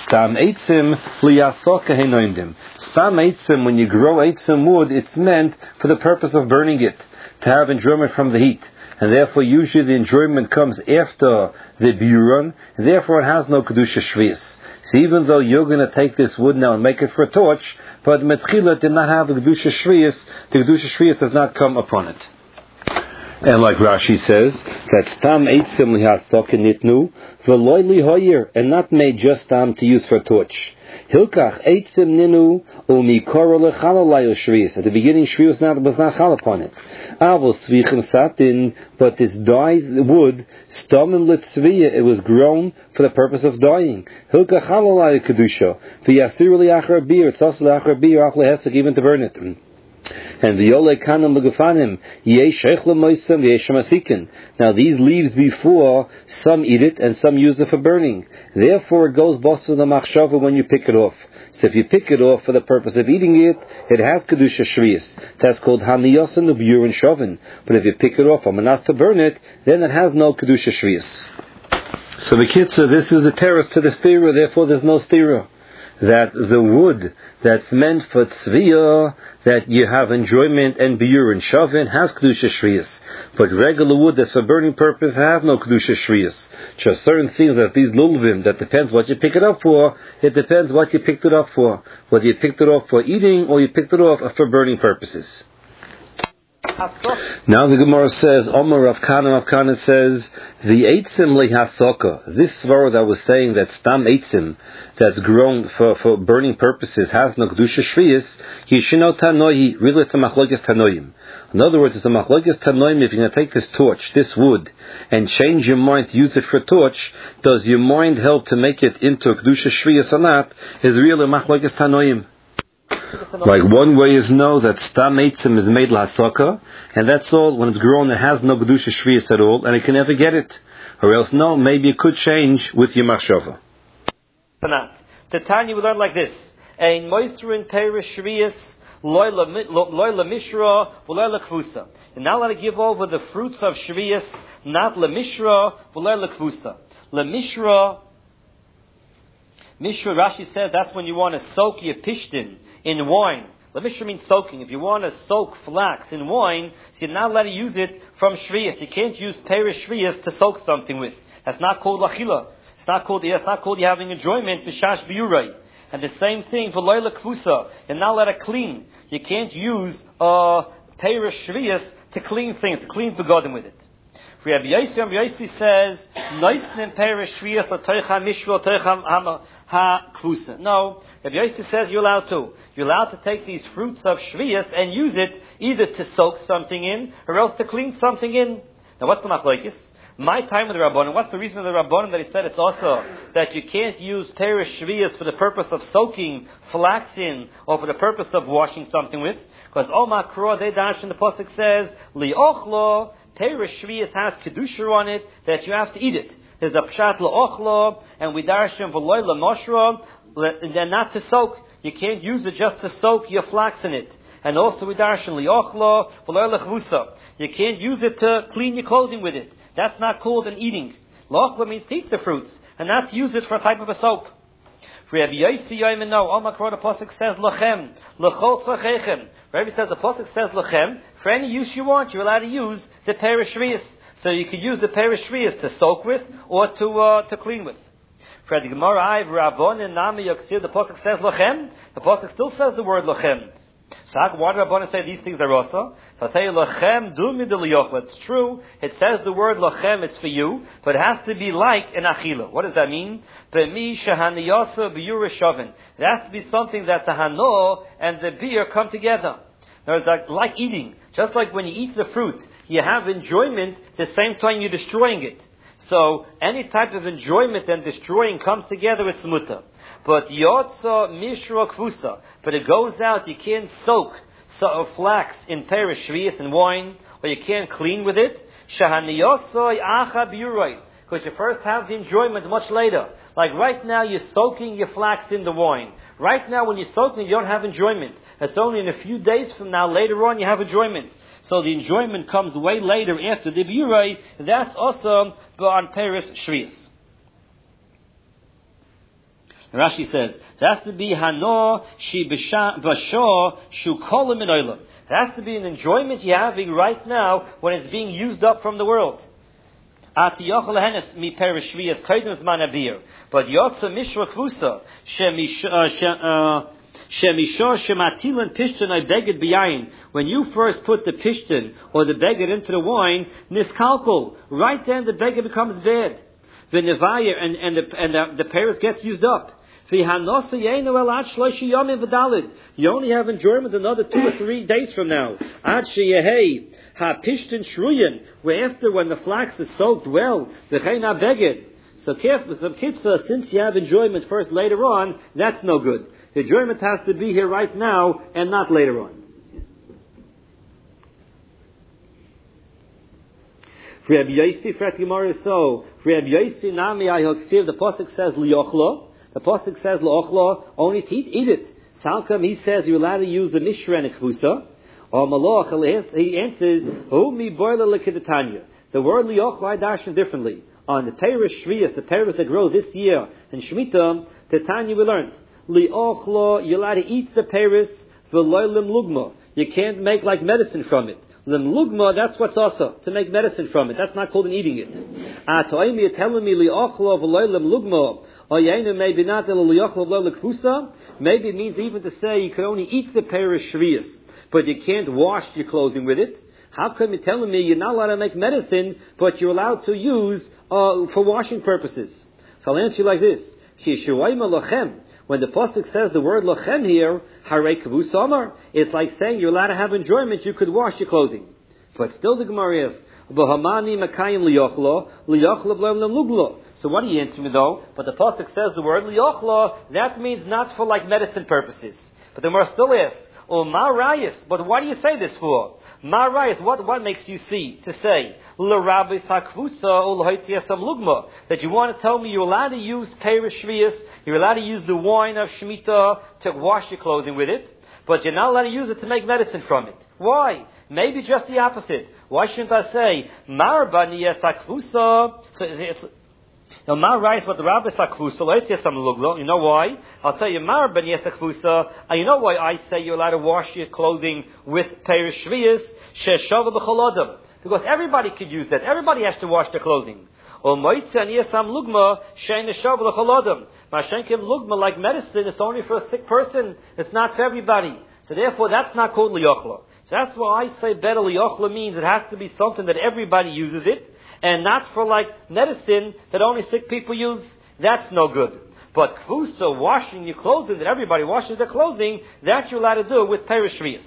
Stam eitzim liyasoka heinoindim. Stam eitzim, when you grow eitzim wood, it's meant for the purpose of burning it, to have enjoyment from the heat. And therefore, usually the enjoyment comes after the biuron, and therefore it has no kedusha shvius. So even though you're going to take this wood now and make it for a torch, but Metchila did not have the kedusha shvius, the kedusha shvius does not come upon it. And like Rashi says, that stam eitzim lihasokin nitnu v'loy lihoyer, and not made just stam to use for a torch. Hilkach eitzim ninu umikoro lechalalayo shvius. At the beginning, shvius was not chal upon it. Avos tzvichim satin, but this dyed wood, stomim litzviya, it was grown for the purpose of dyeing. Hilkach halalayo kedusha v'yasiru liachar bir. It's also liachar bir achle hesek, even to burn it. And the Yole Kanam Magafanim, Yeshech Lamoisam, Yeshamasikin. Now these leaves before, some eat it and some use it for burning. Therefore it goes boss to the machshava when you pick it off. So if you pick it off for the purpose of eating it, it has Kedusha Shvius. That's called Haniyosan Ubur and Shovin. But if you pick it off on Manas to burn it, then it has no Kedusha Shvius. So the Kitzah, this is the terrace to the stira, therefore there's no stira. That the wood that's meant for tzviya, that you have enjoyment and biur and shavin, has kedusha shvius. But regular wood that's for burning purpose have no kedusha shvius. Just certain things that these lulvim, that depends what you pick it up for. It depends what you picked it up for. Whether you picked it up for eating or you picked it off for burning purposes. Now the Gemara says, Omar Rav Kana says, the eitzim lehasoka. This svara that was saying that stam eitzim, that's grown for burning purposes, has no kedusha shvius. Yishino tanoi, really it's a machlokes tanoim. In other words, it's a machlokes tanoim. If you're going to take this torch, this wood, and change your mind to use it for a torch, does your mind help to make it into a kedusha shvius or not? Is really a machlokes tanoim. Like one way is no, that stam eitzim is made lahasaka, and that's all. When it's grown, it has no kedusha shvius at all, and it can never get it. Or else, no, maybe it could change with your machshava. The Tanya we learn like this: Ein moisrin teirish shvius loy lemishra v'loy lekvusa. You're not allowed to give over the fruits of shvius, not lemishra v'loy lekvusa. Lemishra, Mishra Rashi said that's when you want to soak your pishtin in wine. Lemishra means soaking. If you want to soak flax in wine, so you're not allowed to use it from shvius. You can't use teirish shvius to soak something with. That's not called lachila. It's not called you having enjoyment, b'shash b'yurei. And the same thing for loy lekvusa. You're not allowed to clean. You can't use teirish shvius to clean things, to clean begodim with it. Rabbi Yossi says, "Noisnim teirish shvius l'toicha mishra l'toicha ha-kvusa." No, Rabbi Yossi says you're allowed to. You're allowed to take these fruits of shvius and use it either to soak something in or else to clean something in. Now, what's the machlokes? My time with the Rabbanim, what's the reason of the Rabbanim that he said it's also that you can't use teirish shvius for the purpose of soaking flax in or for the purpose of washing something with? Because Oma Kro, they dash in the pasuk says, Li'ochlo, teirish shvius has kedusha on it, that you have to eat it. There's a pshat Li'ochlo, and we dash in v'loy l'moshra, and then not to soak. You can't use it just to soak your flax in it. And also we dash in Li'ochlo, v'loy l'chvusa. You can't use it to clean your clothing with it. That's not called an eating. L'ochla means to eat the fruits, and not to use it for a type of a soap. For Rabbi Yossi Yoimin, no. Omakro, the pasuk says lachem, l'chol tzachechem. Rabbi says the pasuk says lachem. For any use you want, you're allowed to use the teirish shvius. So you could use the teirish shvius to soak with or to clean with. For the Gemara, I've Rabban and Nami Yoksir, the pasuk says lachem. The pasuk still says the word lachem. So why do Rabbanan say these things are also? So I'll tell you, lachem dumi de liyochla. It's true. It says the word lachem, it's for you, but it has to be like an achila. What does that mean? B'mi shehaniyasa b'yura shavin. It has to be something that the hano and the beer come together. There's like eating. Just like when you eat the fruit, you have enjoyment the same time you're destroying it. So any type of enjoyment and destroying comes together, it's mutter. But yotza mishra kvusa, but it goes out. You can't soak flax in teirish shvius and wine, or you can't clean with it. Shahaniyosoi acha b'yuroi, because you first have the enjoyment much later. Like right now, you're soaking your flax in the wine. Right now, when you're soaking, you don't have enjoyment. It's only in a few days from now. Later on, you have enjoyment. So the enjoyment comes way later after the b'yuroi. That's also on teirish shvius. And Rashi says, it has to be hano shi basho shu kolim in olam. It has to be an enjoyment you're having right now when it's being used up from the world. But yotza mishra kvusa shemishor shematilan pishtan I beged biyayin. When you first put the pishtan or the beged into the wine, niskalkul, right then the beged becomes bad. The nevaya and the paris gets used up. You only have enjoyment another 2 or 3 days from now. Where after when the flax is soaked well, the chayna beged. So kitza, since you have enjoyment first later on, that's no good. The enjoyment has to be here right now and not later on. For Rabbi Yossi, Nami the pasuk says liyochlo. The pasuk says liyochlo, only to eat it. Salkam, he says you're allowed to use a mishra and a kvusa. Or malach, he answers, the word liyochlo I dash differently. On the Torah Shvius, the Torah that grow this year in Shemitah, Tanya we learned liyochlo, you're allowed to eat the Paris, v'loy lim lugma. You can't make like medicine from it. Lim lugma, that's what's also to make medicine from it. That's not called an eating it. Toimi, you're telling me liyochlo v'loy lim lugma. Or maybe not liyochlo v'loy l'kvusa. Maybe it means even to say you can only eat the Paris Shvius, but you can't wash your clothing with it. How come you're telling me you're not allowed to make medicine, but you're allowed to use for washing purposes? So I'll answer you like this. When the pasuk says the word lochem here, harei kavus amar, it's like saying you're allowed to have enjoyment, you could wash your clothing. But still the Gemara is, b'hamani makayim liyochlo, liyochlo b'lam luglo. So what do you answer me though? But the pasuk says the word liyochlo, that means not for like medicine purposes. But the Gemara still asks, ma rayis, but why do you say this for? Ma rayis, what makes you see to say l'rabbi sakvusa ulhoitiyasam lugma, that you want to tell me you're allowed to use Paris Shvius, you're allowed to use the wine of Shemitah to wash your clothing with it, but you're not allowed to use it to make medicine from it. Why? Maybe just the opposite. Why shouldn't I say mar baniyasakvusa? So it's now, Mar writes what the Rabbi Sakvusa, you know why? I'll tell you, Mar ben Yesakvusa, and you know why I say you're allowed to wash your clothing with Perish Shvius, Sheshava b'cholodam. Because everybody could use that. Everybody has to wash their clothing. Or Moitze and Yesam Lugma, Shein Sheshava b'cholodam. Mashenkim Lugma, like medicine, it's only for a sick person. It's not for everybody. So therefore, that's not called Liyochla. So that's why I say better Liyochla means it has to be something that everybody uses it, and not for like medicine that only sick people use. That's no good. But kvusa, washing your clothing, that everybody washes their clothing, that you're allowed to do with Perish Shvius.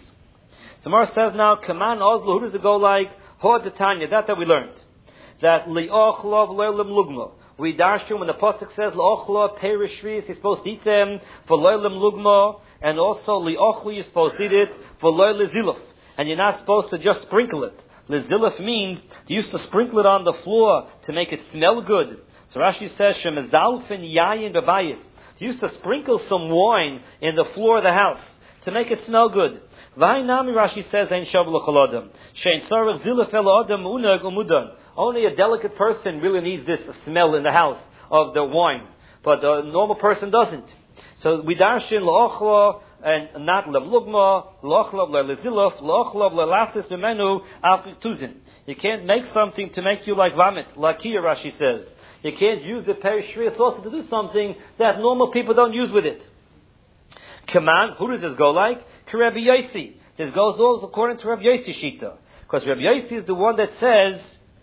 So Mar says now, Kaman Oslo, who does it go like? Hod the Tanya, that we learned. That li'ochla v'lo'lim lugma. We darshu when the pasuk says li'ochla Perish Shvius, you're supposed to eat them for lo'lim lugma, and also li'ochla, you're supposed to eat it for lo'lim ziluf. And you're not supposed to just sprinkle it. Lezilif means they used to sprinkle it on the floor to make it smell good. So Rashi says, Shemezalfin yayin bebayis. They used to sprinkle some wine in the floor of the house to make it smell good. Vainami, Rashi says, Ein shav l'cholodam. Shein sarach zilif el adam unag umudan. Only a delicate person really needs this smell in the house of the wine, but a normal person doesn't. So we darshin la'ochla, and not levlugma, lochlav lelizilov, lochlav lelasis b'menu al-tuzin. You can't make something to make you like vomit, like here Rashi says. You can't use the Perish Shvius also to do something that normal people don't use with it. Command, who does this go like? Rabbi Yossi. This goes also according to Rabbi Yossi Shita. Because Rabbi Yossi is the one that says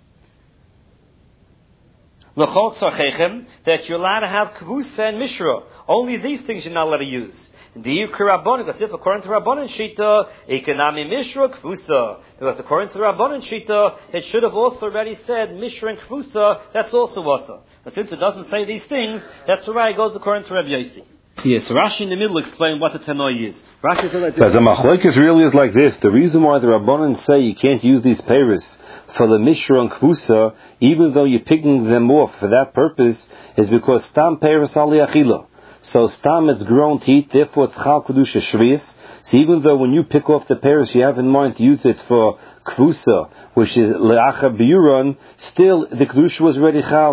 that you're allowed to have kvusa and mishra. Only these things you're not allowed to use. Because if according to Rabbanan Shita, Ekanami Mishra Kfusa. Because according to Rabbanan Shita, it should have also already said Mishra and Kfusa, that's also Wasa. But since it doesn't say these things, that's why it goes according to Rabbi Yossi. Yes, Rashi in the middle explain what the Tanoi is. Rashi says like this. The machlokes really is like this. The reason why the Rabbanan say you can't use these peiros for the Mishra and Kfusa, even though you're picking them off for that purpose, is because Stam peiros ali achila. So stam it's grown to eat, therefore it's chal kedusha shvius. So even though when you pick off the pears you have in mind to use it for kvusa, which is le'achar biuron, still the kedusha was already chal.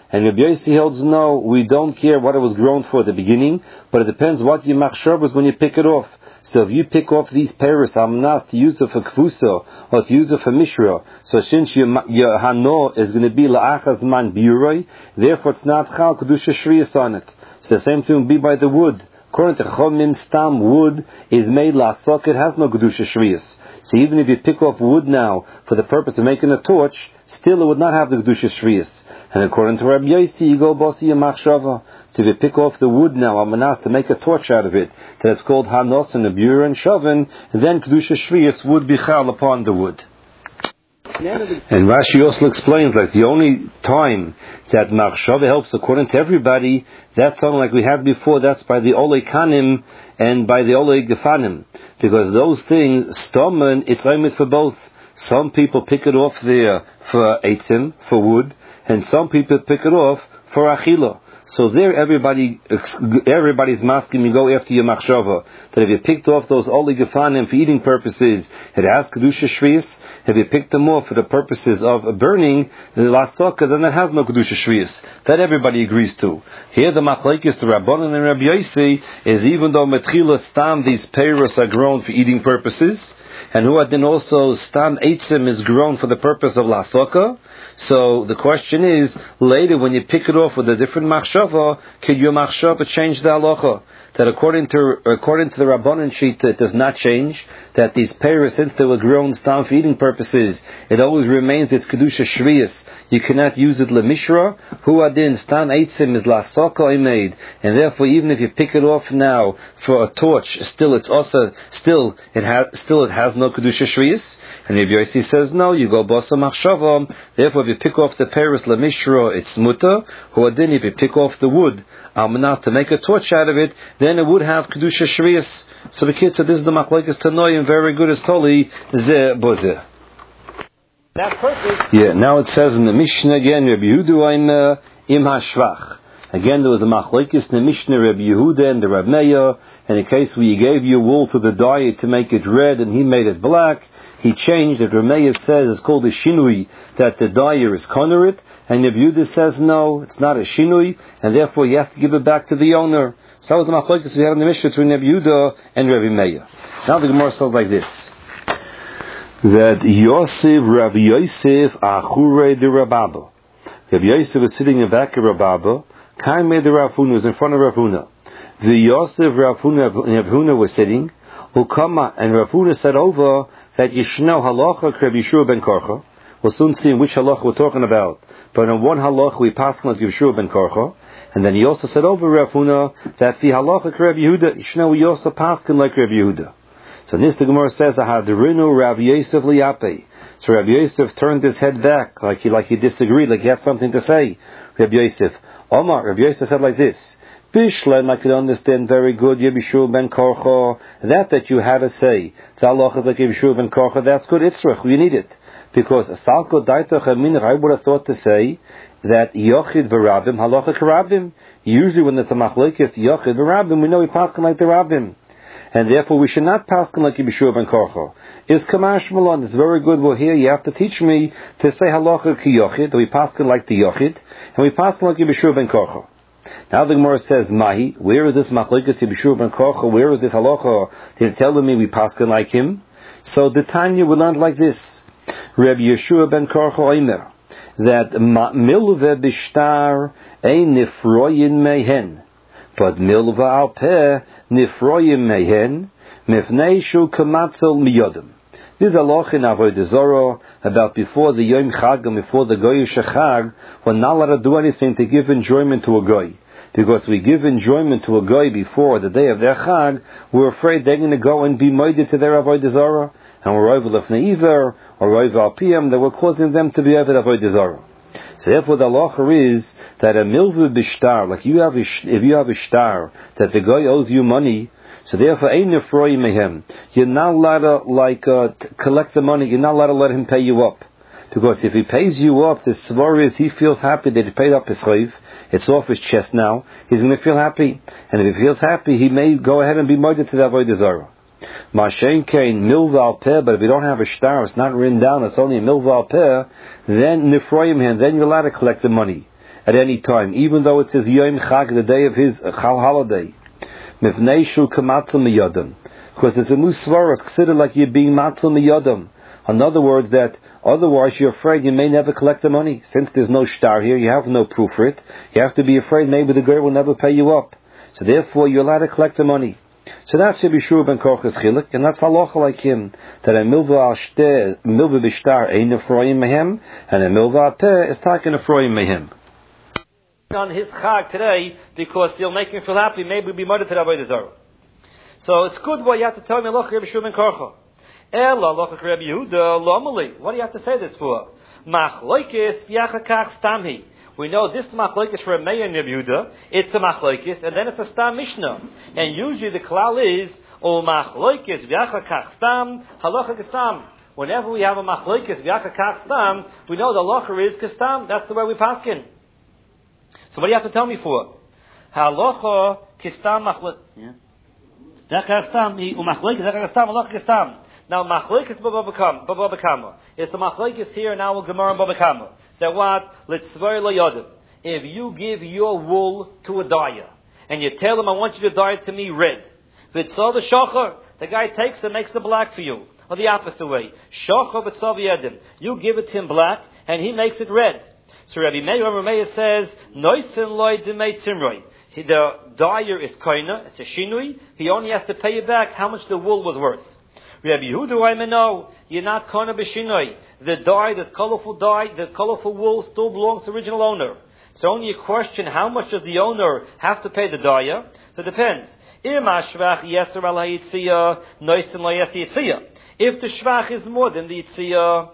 And Rabbi Yossi holds no, we don't care what it was grown for at the beginning, but it depends what your machshava is when you pick it off. So if you pick off these peiros amnas to use it for kfusa or to use it for mishra, so since your hano is going to be la'achaz man biuroi, therefore it's not chal kedusha shriyas on it. So the same thing will be by the wood. According to Chomim, stam wood is made la'asok, it has no kedusha shriyas. So even if you pick off wood now for the purpose of making a torch, still it would not have the kedusha shriyas. And according to Rabbi Yossi, you go bosi machshava. So if you pick off the wood now, amanas, to make a torch out of it, that it's called hanos and abura and shavin, then kedusha shriyas would be chal upon the wood. And Rashi also explains, like the only time that machshava helps according to everybody, that's something like we had before, that's by the olei kanim and by the olei gefanim. Because those things, stomen, it's limit for both. Some people pick it off there for eitzim, for wood, and some people pick it off for achila. So there everybody's masking, you go after your machshava. That if you picked off those oli gefanim for eating purposes, it has kedusha shvius. If you picked them off for the purposes of burning, the lasaka, then it has no kedusha shvius. That everybody agrees to. Here the machlekes, the Rabbanan and Rabbi Yossi, is even though metchila stam, these peiros are grown for eating purposes, and who then also stam eitzim is grown for the purpose of lasaka. So the question is, later when you pick it off with a different machshava, could your machshava change the halacha? That according to the Rabbanan sheet, it does not change. That these peiros, since they were grown stam for eating purposes, it always remains its kedusha shvius. You cannot use it lemishra. Hu adin stam eitzim is lasaka made, and therefore even if you pick it off now for a torch, still it has no kedusha shvius. And Rabbi Yossi says no, you go basa machshava. Therefore, if you pick off the peiros lemishra, it's muta. Hu adin, if you pick off the wood almanat to make a torch out of it, then it would have kedusha shvius. So the kid said this is the machlekes tanoim, very good as toli ze boze. That purpose. Yeah. Now it says in the Mishnah again, Rabbi Yehuda im hashvach. Again, there was a machlekes in the Mishnah, Rabbi Yehuda and the Rav Meir. In the case where he gave you wool to the dyer to make it red, and he made it black, he changed it. Rav Meir says it's called a shinui, that the dyer is koner it, and Rabbi Yehuda says no, it's not a shinui, and therefore he has to give it back to the owner. So that was the machlekes we had in the Mishnah between Rabbi Yehuda and Rabbi Meir. Now the Gemara says like this: that Rabbi Yosef achure de Rababa. Rabbi Yosef was sitting in the back of Rababa. Kaimei de Rav Huna was in front of Rav Huna. The Yosef Rav Huna was sitting. Ukama, and Rav Huna said over that Yishno halacha Rabbi Yeshua ben Korcha. We'll soon see in which halacha we're talking about. But in one halacha we pass like Yeshua ben Korcha. And then he also said over Rav Huna that the halacha Rabbi Yehuda, Yishno we also pass like Rabbi Yehuda. So this the Gemara says, "Ahadrinu Rav Yosef liyape." So Rabbi Yosef turned his head back, like he disagreed, like he had something to say. Rabbi Yosef, Omar, Rabbi Yosef said like this: Bishleim, I could understand very good. Yeshua ben Korcha, that you had to say. The halacha is like Yeshua ben Korcha. That's good. Itzrach, we need it because Salko Daitach Aminich. I would have thought to say that Yochid v'Rabim halacha k'Rabim. Usually when there's a machlekes Yochid v'Rabim, we know we pass like the Rabbim. And therefore we should not pass like Yeshua ben Korcha. Is Kamash Malon, it's very good. Well, here you have to teach me to say halacha ki Yochid, that we pass like the Yochid, and we pass like Yeshua ben Korcha. Now the Gemara says, Mahi, where is this machlekes Yeshua ben Korcha? Where is this halacha? They're telling me we pass like him. So the Tanya we learned like this: Rabbi Yeshua ben Korcha Omer, that milve bishtar ein nifroyin mehen. But milva al peh nifroyim mehen mifnei shu kamatzel miyodim. This is a loch in Avodah Zarah about before the Yom Chag and before the Goyish Chag, we're not allowed to do anything to give enjoyment to a Goy. Because we give enjoyment to a Goy before the day of their Chag, we're afraid they're going to go and be moided to their Avodah Zarah, and we're over Lefnei Iver, or over Al Piyam, that we're causing them to be over Avodah Zarah. So therefore the halacha is that a milvu b'shtar, like if you have a shtar that the guy owes you money, so therefore ein nefroy mehem, you're not allowed to collect the money. You're not allowed to let him pay you up, because if he pays you up, the svar is he feels happy that he paid up his chayv. It's off his chest now. He's going to feel happy, and if he feels happy, he may go ahead and be moided to the avodah zarah. Mashen kain milva al peh, but if you don't have a shtar, it's not written down, it's only a milva al peh, then nifroyim him, then you're allowed to collect the money. at any time, even though it says Yom Chag, the day of his holiday. Mivnei shu kamatzal miyadam, because it's a new svara, it's considered like you're being matzal miyadam. In other words, that otherwise you're afraid you may never collect the money. Since there's no shtar here, you have no proof for it. You have to be afraid maybe the girl will never pay you up. So therefore you're allowed to collect the money. So that's Rabbi Yeshua ben Korch's chiluk, and that's halacha like him, that a milva b'shtar ein nefroyim mehem, and a milva peh is taken nefroyim mehem. On his chag today, because he'll make him feel happy, maybe we'll be murdered to the Avodah Zarah. So it's good what you have to tell me, Rabbi Yeshua ben Korcha. Ela lochak Rabbi Yehuda lomali. What do you have to say this for? Machloikis v'yachakach stamhi. We know this machloikis for a Meir and Rabbi Yehuda. It's a machloikis, and then it's a stam mishnah. And usually the klal is o machloikis v'yachakach stam halacha kestam. Whenever we have a machloikis v'yachakach stam, we know the halacha is kestam. That's the way we paskin. So what do you have to tell me for? Halacha kestam machloikis. V'yachakach stam umachloikis v'yachakach stam halacha kestam. Now, machlekes b'Baba Kama. It's a machlekes here, now we'll Gemara and Baba Kama. That what? Litzvor lo yodim. If you give your wool to a dyer, and you tell him, I want you to dye it to me red. V'tzov v'shachar, the guy takes and makes it black for you. Or the opposite way. Shachar v'tzov v'yedim. You give it to him black, and he makes it red. So Rabbi Meir says, Noisen loy demei tzimroi. The dyer is koina, it's a shinui. He only has to pay you back how much the wool was worth. Rabbi Yehuda, I may know, you're not kona b'shinoi. The dye, this colorful wool still belongs to the original owner. It's only a question, how much does the owner have to pay the dyer? So it depends. If the shvach is more than the yitziyah,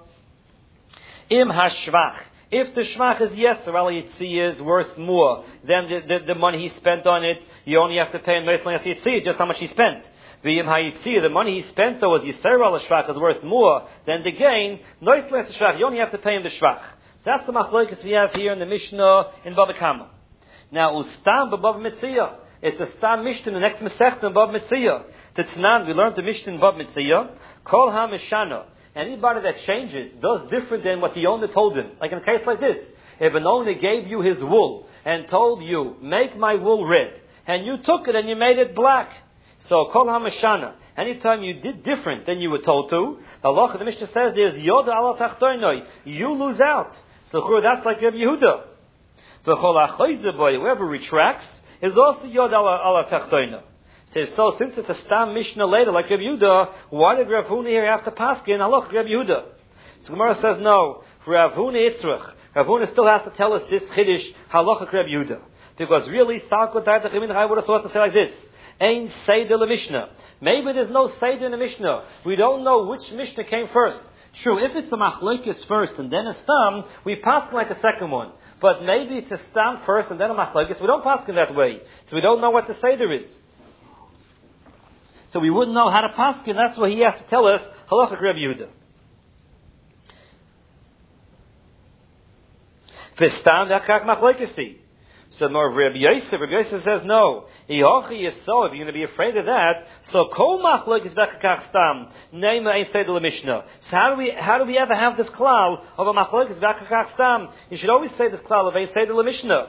if the shvach is yeser al yitziyah is worth more than the money he spent on it, you only have to pay him just how much he spent. The money he spent though was Yisrael al-Shvach is worth more than the gain. You only have to pay him the Shvach. That's the machlokes we have here in the Mishnah in Bava Kama. Now, Ustam b'Bava Metzia. It's a Stam Mishnah in the next Masechta in Bava Metzia. The Tzanan, we learned the Mishnah in Bava Metzia. Kol ha-Mishana. Anybody that changes does different than what the owner told him. Like in a case like this. If an owner gave you his wool and told you, make my wool red, and you took it and you made it black. So, kol ha-mashana. Anytime you did different than you were told to, the halacha, the Mishnah says, there's yoda ala tachtoinoi. You lose out. So, that's like Rabbi Yehuda. V'chol ha-choyze boy, whoever retracts, is also yoda ala tachtoinoi. Says, so since it's a stam Mishnah later, like Rabbi Yehuda, why did Rav Huna here have to paskin halacha Rabbi Yehuda? So, Gemara says, no. For Rav Huna Yitzrach, Rav Huna still has to tell us this chiddush halacha Rabbi Yehuda. Because really, Salkot Da'at HaChimin, I would have thought to say like this. Ain't Seder the Mishnah. Maybe there's no Seder in the Mishnah. We don't know which Mishnah came first. True, if it's a Machlokes first and then a Stam, we pass like the second one. But maybe it's a Stam first and then a Machlokes. We don't pass in that way. So we don't know what the Seder is. So we wouldn't know how to pass in. That's why he has to tell us Halacha Rabbi Yehuda. V'stam v'akak Machlokes. So more Rabbi Yosef says no. If you're going to be afraid of that, so kol machlokes v'akach stam neima ein seder l'mishnah. So how do we ever have this klal of a machlokes v'akach stam? You should always say this klal of ein seder l'mishnah.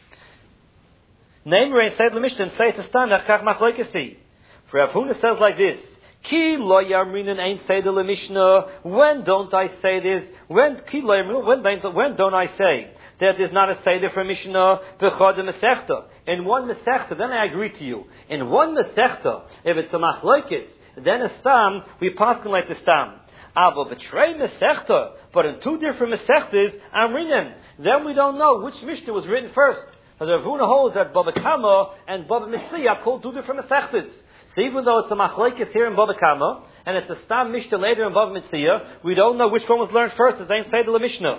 Neima ein seder l'mishnah and say to stam v'akach machlokes. For Rav Huna says like this. Ki lo yamrinan ein seder l'mishnah. When don't I say this? When don't I say that is not a seder for Mishnah b'chad Masechta? In one Masechta, then I agree to you. In one Masechta, if it's a machlokes, then a stam, we pass him like the stam. Avo betray Masechta, but in two different Masechtas, Amrinan, then we don't know which Mishnah was written first. Because Rav Huna holds that Bava Kama and Bava Metzia are called two different Masechtas. So even though it's a machlokes here in Bava Kama, and it's a stam Mishnah later in Bava Metzia, we don't know which one was learned first. It's ain't Seder Mishnah.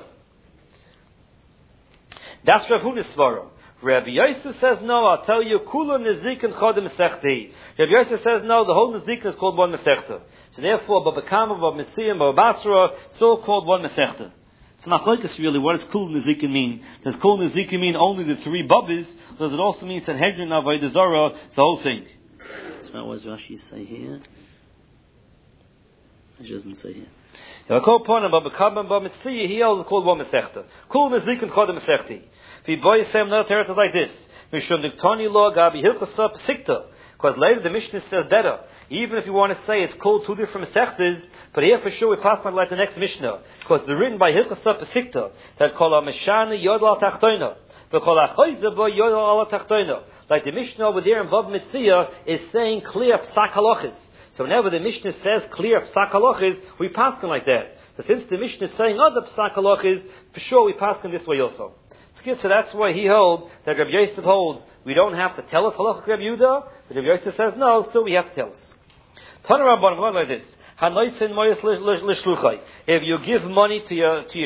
That's Rav Huna's svara. Rabbi Yosef says no. I'll tell you, Kula Nezikin Chod Masechti. Rabbi Yosef says no. The whole Nezikin is called one Masechta. So therefore, Bava Kama, Bava Metzia, Bava Basra, it's all called one Masechta. So machlokes really, what does Kula Nezikin mean? Does Kula Nezikin mean only the three Babas? Or does it also mean Sanhedrin, Avodah Zarah, the whole thing? So what does Rashi say here? It doesn't say here. He also called one Masechta. Kul Nezikin Chod Masechti. V'boyisem no teretz is like this. Mishum diktoni lo gabi hilchasa pesikta. Because later the Mishnah says better. Even if you want to say it's called two different Masechtas, but here for sure we pass on like the next Mishnah. Because it's written by Hilchasa Pesikta that kol ha-meshana yod al tachtoina. V'kol ha-choyze bo yod al tachtoina. Like the Mishnah over there in Vav Mitzia is saying clear psak halachis. So whenever the Mishnah says clear psak halachis, we pass on like that. So since the Mishnah is saying other psak halachis, for sure we pass on this way also. So that's why he holds that Rabbi Yosef holds we don't have to tell us halachik Rabbi Yehuda, but Rabbi Yosef says no, still we have to tell us. Tana Rabban, like this. If you give money to your